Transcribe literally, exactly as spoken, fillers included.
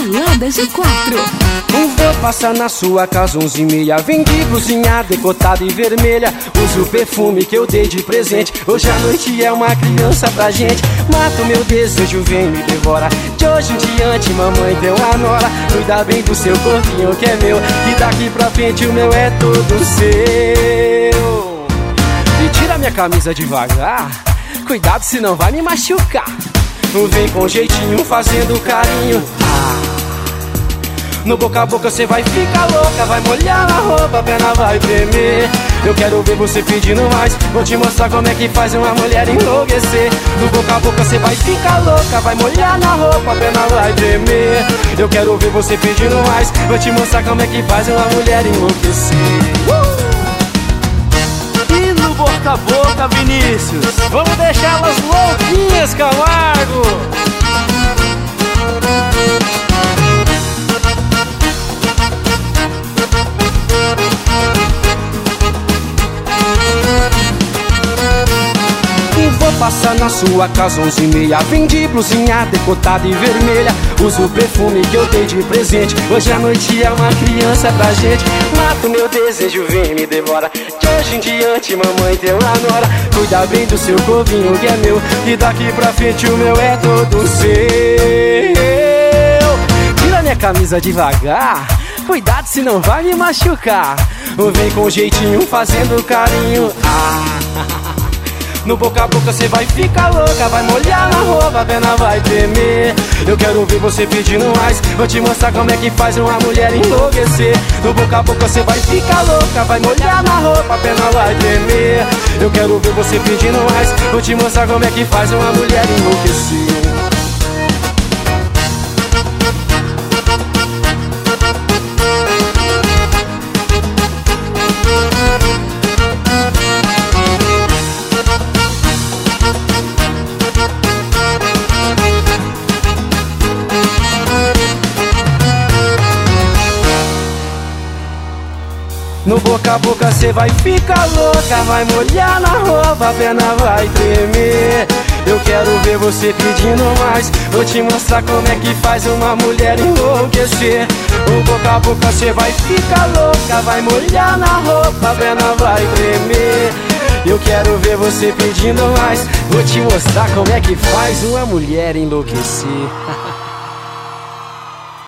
Balada G quatro. Vou passar na sua casa onze e meia. Vem de blusinha decotada e vermelha. Usa o perfume que eu dei de presente. Hoje a noite é uma criança pra gente. Mata o meu desejo, vem me devora. De hoje em diante, mamãe deu a nora. Cuida bem do seu corpinho que é meu. E daqui pra frente o meu é todo seu. E tira minha camisa devagar. Cuidado senão vai me machucar. Vem com jeitinho fazendo carinho. Ah. No boca a boca cê vai ficar louca. Vai molhar na roupa, a perna vai tremer. Eu quero ver você pedindo mais. Vou te mostrar como é que faz uma mulher enlouquecer. No boca a boca cê vai ficar louca. Vai molhar na roupa, a perna vai tremer. Eu quero ver você pedindo mais. Vou te mostrar como é que faz uma mulher enlouquecer. uh! E no boca a boca, Vinícius, vamos deixar elas louquinhas, Camargo. Vou passar na sua casa onze e meia. Vem de blusinha decotada e vermelha. Usa o perfume que eu dei de presente. Hoje a noite é uma criança pra gente. Mata o meu desejo, vem me devora. De hoje em diante, mamãe deu a nora. Cuida bem do seu corpinho que é meu. E daqui pra frente o meu é todo seu. Tira minha camisa devagar. Cuidado senão vai me machucar. Vem com jeitinho fazendo carinho. Ah. No boca a boca cê vai ficar louca. Vai molhar na roupa, a perna vai tremer. Eu quero ver você pedindo mais. Vou te mostrar como é que faz uma mulher enlouquecer. No boca a boca cê vai ficar louca. Vai molhar na roupa, a perna vai tremer. Eu quero ver você pedindo mais. Vou te mostrar como é que faz uma mulher enlouquecer. No boca a boca cê vai ficar louca. Vai molhar na roupa, a perna vai tremer. Eu quero ver você pedindo mais. Vou te mostrar como é que faz uma mulher enlouquecer. No boca a boca cê vai ficar louca. Vai molhar na roupa, a perna vai tremer. Eu quero ver você pedindo mais. Vou te mostrar como é que faz uma mulher enlouquecer.